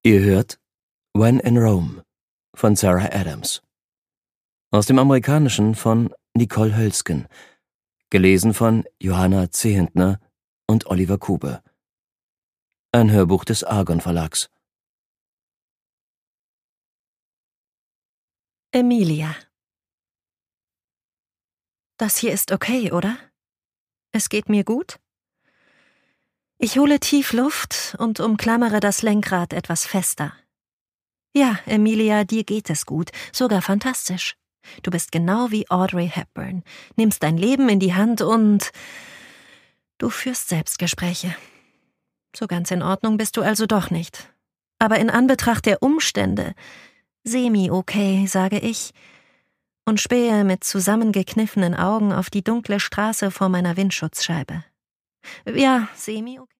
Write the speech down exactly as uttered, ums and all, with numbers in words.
Ihr hört When in Rome von Sarah Adams. Aus dem Amerikanischen von Nicole Hölzgen. Gelesen von Johanna Zehentner und Oliver Kube. Ein Hörbuch des Argon Verlags. Emilia. Das hier ist okay, oder? Es geht mir gut? Ich hole tief Luft und umklammere das Lenkrad etwas fester. Ja, Emilia, dir geht es gut, sogar fantastisch. Du bist genau wie Audrey Hepburn, nimmst dein Leben in die Hand und du führst Selbstgespräche. So ganz in Ordnung bist du also doch nicht. Aber in Anbetracht der Umstände, semi-okay, sage ich, und spähe mit zusammengekniffenen Augen auf die dunkle Straße vor meiner Windschutzscheibe. Ja, semi-okay.